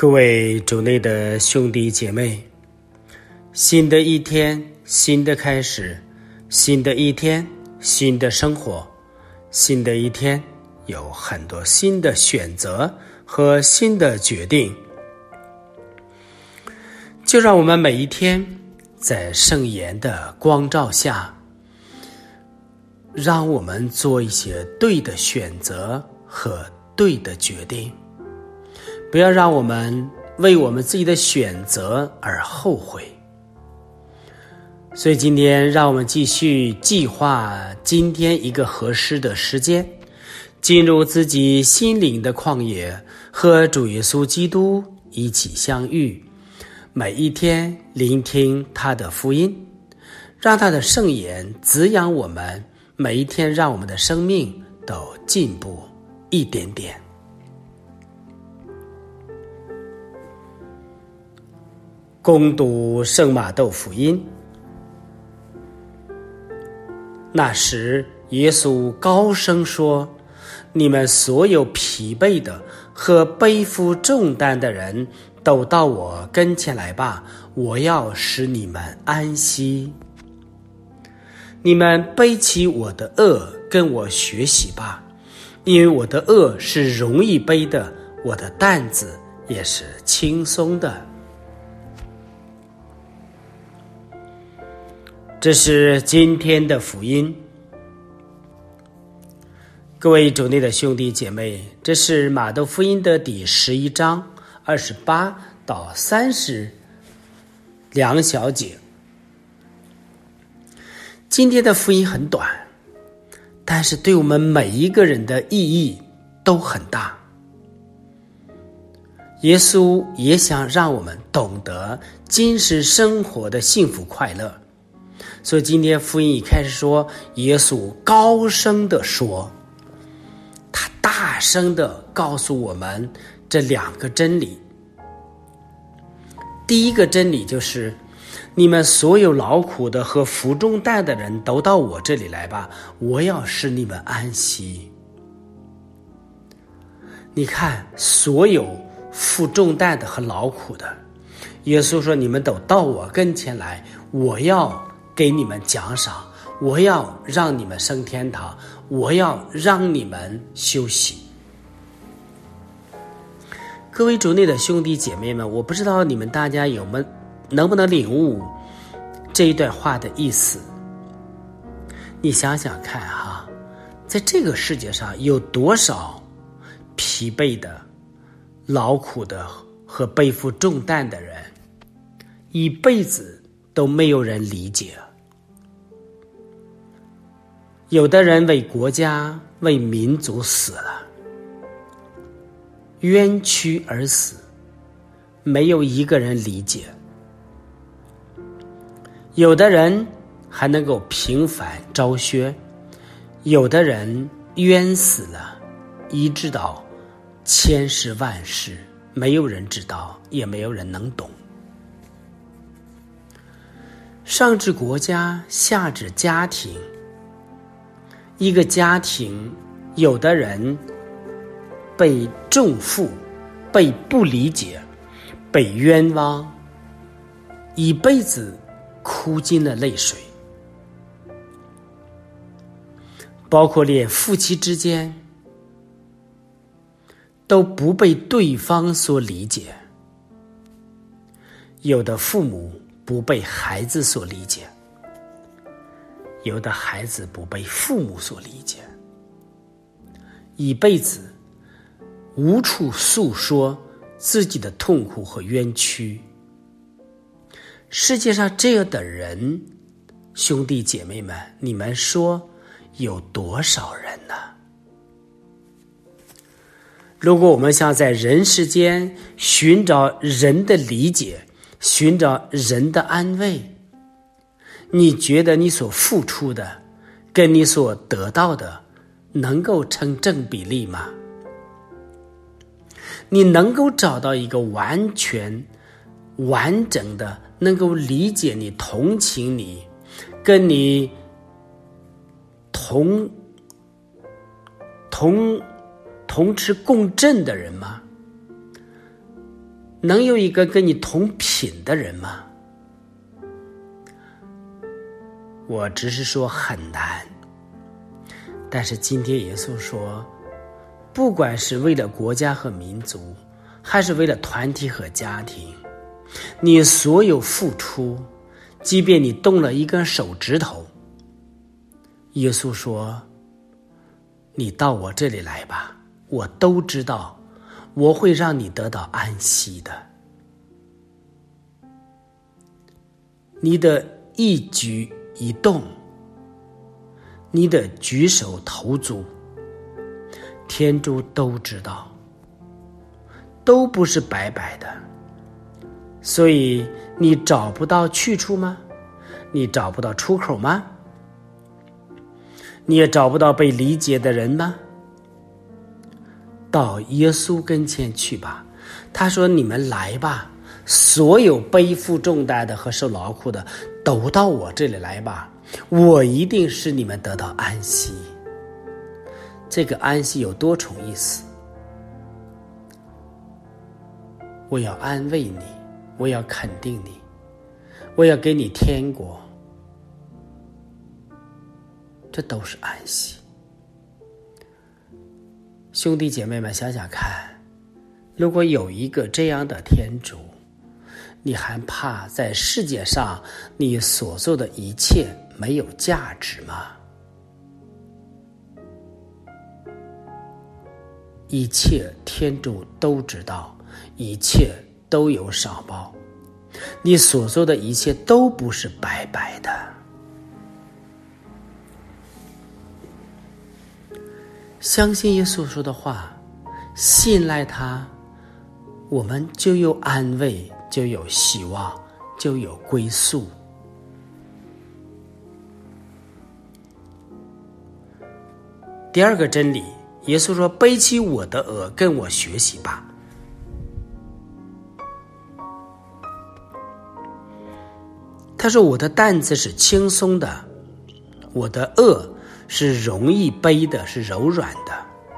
各位主内的兄弟姐妹，新的一天，新的开始，新的一天，新的生活，新的一天有很多新的选择和新的决定。就让我们每一天在圣言的光照下，让我们做一些对的选择和对的决定，不要让我们为我们自己的选择而后悔。所以今天让我们继续计划今天一个合适的时间，进入自己心灵的旷野，和主耶稣基督一起相遇，每一天聆听他的福音，让他的圣言滋养我们，每一天让我们的生命都进步一点点。恭读圣马窦福音。那时耶稣高声说，你们所有疲惫的和背负重担的人，都到我跟前来吧，我要使你们安息。你们背起我的轭，跟我学习吧，因为我的轭是容易背的，我的担子也是轻松的。这是今天的福音。各位主内的兄弟姐妹，这是马窦福音的第11章28到32小节。今天的福音很短，但是对我们每一个人的意义都很大。耶稣也想让我们懂得今世生活的幸福快乐，所以今天福音一开始说，耶稣高声地说，他大声地告诉我们这两个真理。第一个真理就是，你们所有劳苦的和负重担的人，都到我这里来吧，我要使你们安息。你看，所有负重担的和劳苦的，耶稣说，你们都到我跟前来，我要给你们奖赏，我要让你们升天堂，我要让你们休息。各位主内的兄弟姐妹们，我不知道你们大家能不能领悟这一段话的意思。你想想看哈，在这个世界上有多少疲惫的、劳苦的和背负重担的人，一辈子都没有人理解。有的人为国家、为民族死了，冤屈而死，没有一个人理解。有的人还能够平反昭雪，有的人冤死了，一直到千世万世，没有人知道，也没有人能懂。上至国家，下至家庭，一个家庭，有的人被重负，被不理解，被冤枉，一辈子哭尽了泪水。包括连夫妻之间都不被对方所理解，有的父母不被孩子所理解，有的孩子不被父母所理解，一辈子无处诉说自己的痛苦和冤屈。世界上这样的人，兄弟姐妹们，你们说有多少人呢？如果我们想在人世间寻找人的理解，寻找人的安慰，你觉得你所付出的跟你所得到的能够成正比例吗？你能够找到一个完全完整的能够理解你、同情你、跟你同持共振的人吗？ 能有一个跟你同品的人吗？我只是说很难。但是今天耶稣说，不管是为了国家和民族，还是为了团体和家庭，你所有付出，即便你动了一根手指头，耶稣说，你到我这里来吧，我都知道，我会让你得到安息的。你的一举一动，你的举手投足，天主都知道，都不是白白的。所以你找不到去处吗？你找不到出口吗？你也找不到被理解的人吗？到耶稣跟前去吧。他说，你们来吧，所有背负重担的和受劳苦的，都到我这里来吧，我一定使你们得到安息。这个安息有多重意思？我要安慰你，我要肯定你，我要给你天国，这都是安息。兄弟姐妹们，想想看，如果有一个这样的天主，你还怕在世界上你所做的一切没有价值吗？一切天主都知道，一切都有赏报，你所做的一切都不是白白的。相信耶稣说的话，信赖他，我们就有安慰，就有希望，就有归宿。第二个真理，耶稣说，背起我的轭，跟我学习吧。他说，我的担子是轻松的，我的轭是容易背的，是柔软的。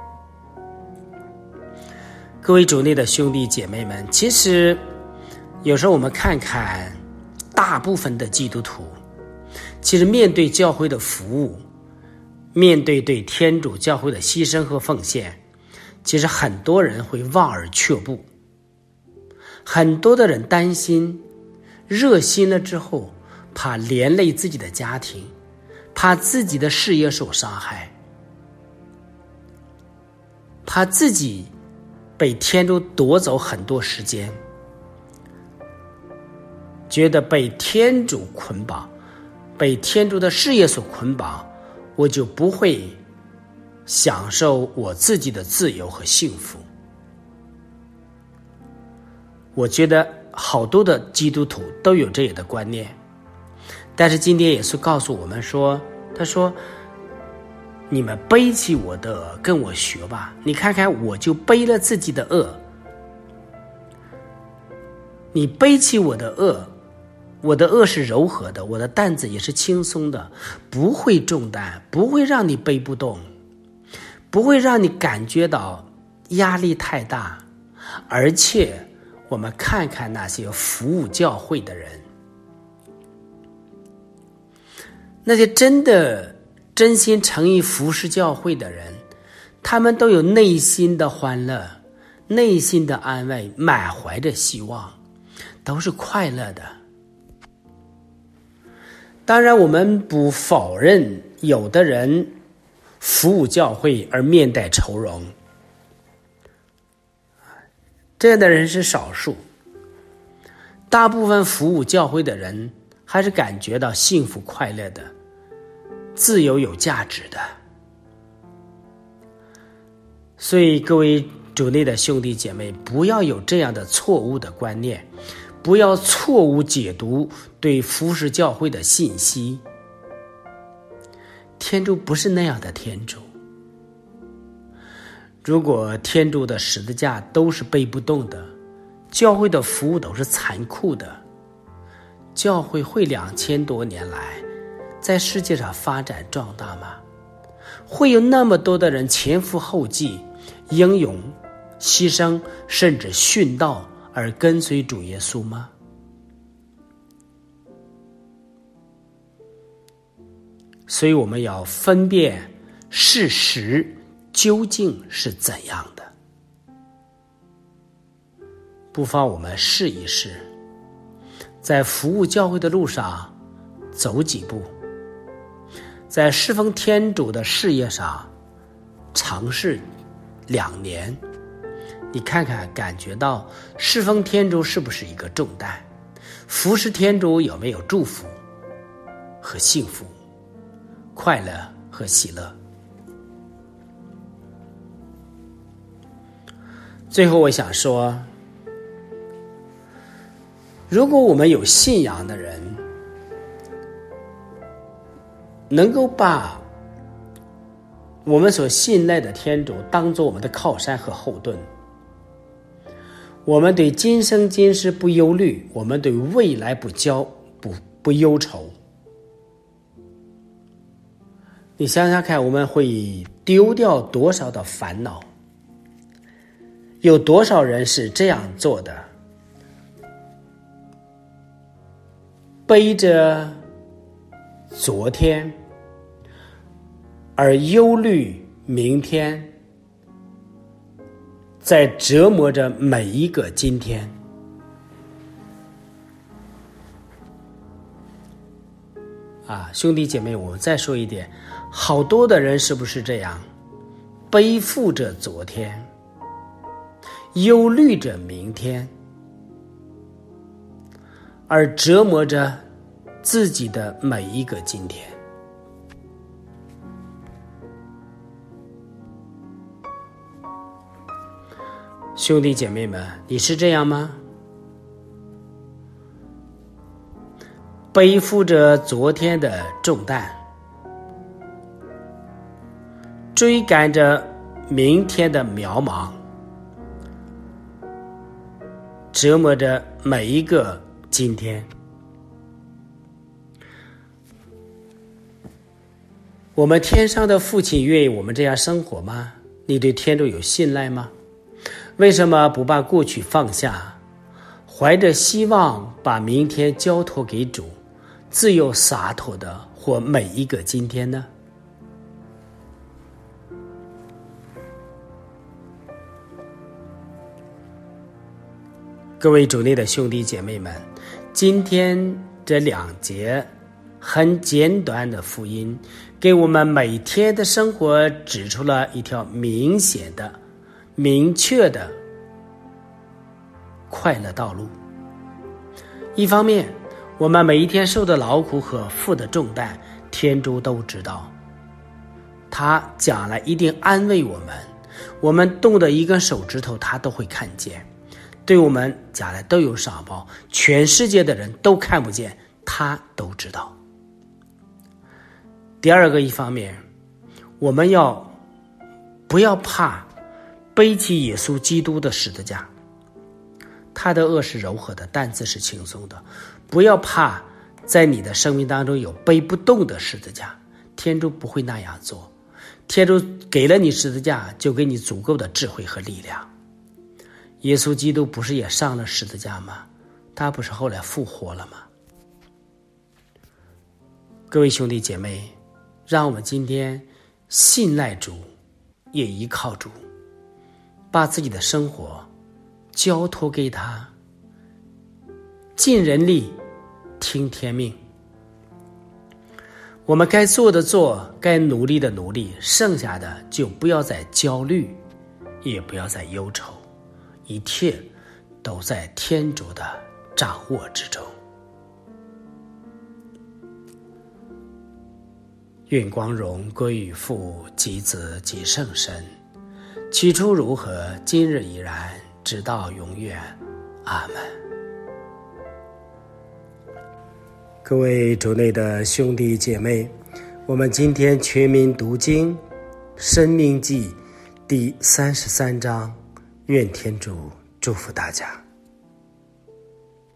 各位主内的兄弟姐妹们，其实有时候我们看看大部分的基督徒，其实面对教会的服务，面对对天主教会的牺牲和奉献，其实很多人会望而却步。很多的人担心，热心了之后，怕连累自己的家庭，怕自己的事业受伤害，怕自己被天主夺走很多时间，觉得被天主捆绑，被天主的事业所捆绑，我就不会享受我自己的自由和幸福。我觉得好多的基督徒都有这样的观念，但是今天耶稣告诉我们说，他说，你们背起我的跟我学吧。你看看，我就背了自己的轭，你背起我的轭，我的轭是柔和的，我的担子也是轻松的，不会重担，不会让你背不动，不会让你感觉到压力太大。而且我们看看那些服务教会的人，那些真的真心诚意服侍教会的人，他们都有内心的欢乐，内心的安慰，满怀着希望，都是快乐的。当然我们不否认有的人服务教会而面带愁容，这样的人是少数，大部分服务教会的人还是感觉到幸福快乐的，自由有价值的。所以各位主内的兄弟姐妹，不要有这样的错误的观念，不要错误解读对服侍教会的信息。天主不是那样的天主。如果天主的十字架都是背不动的，教会的服务都是残酷的，教会会2000多年来在世界上发展壮大吗？会有那么多的人前赴后继，英勇牺牲，甚至殉道， 而跟随主耶稣吗？所以我们要分辨事实究竟是怎样的，不妨我们试一试，在服务教会的路上走几步，在侍奉天主的事业上尝试2年，你看看感觉到侍奉天主是不是一个重担，服侍天主有没有祝福和幸福，快乐和喜乐。最后我想说，如果我们有信仰的人能够把我们所信赖的天主当作我们的靠山和后盾，我们对今生今世不忧虑，我们对未来不忧愁，你想想看，我们会丢掉多少的烦恼？有多少人是这样做的？背着昨天而忧虑明天，在折磨着每一个今天。兄弟姐妹，我们再说一点，好多的人是不是这样，背负着昨天，忧虑着明天，而折磨着自己的每一个今天。兄弟姐妹们，你是这样吗？背负着昨天的重担，追赶着明天的渺茫，折磨着每一个今天。我们天上的父亲愿意我们这样生活吗？你对天主有信赖吗？为什么不把过去放下，怀着希望把明天交托给主，自由洒脱地活每一个今天呢？各位主内的兄弟姐妹们，今天这2节很简短的福音，给我们每天的生活指出了一条明显的、明确的快乐道路。一方面，我们每一天受的劳苦和负的重担，天主都知道，他将来一定安慰我们，我们动的一根手指头他都会看见，对我们将来都有赏报，全世界的人都看不见，他都知道。第二个一方面，我们不要怕背起耶稣基督的十字架，他的轭是柔和的，担子是轻松的。不要怕在你的生命当中有背不动的十字架，天主不会那样做。天主给了你十字架，就给你足够的智慧和力量。耶稣基督不是也上了十字架吗？他不是后来复活了吗？各位兄弟姐妹，让我们今天信赖主，也依靠主，把自己的生活交托给他，尽人力，听天命。我们该做的做，该努力的努力，剩下的就不要再焦虑，也不要再忧愁，一切都在天主的掌握之中。愿光荣归于父及子及圣神，起初如何，今日已然，直到永远。阿们。各位主内的兄弟姐妹，我们今天全民读经《申命记》第33章，愿天主祝福大家。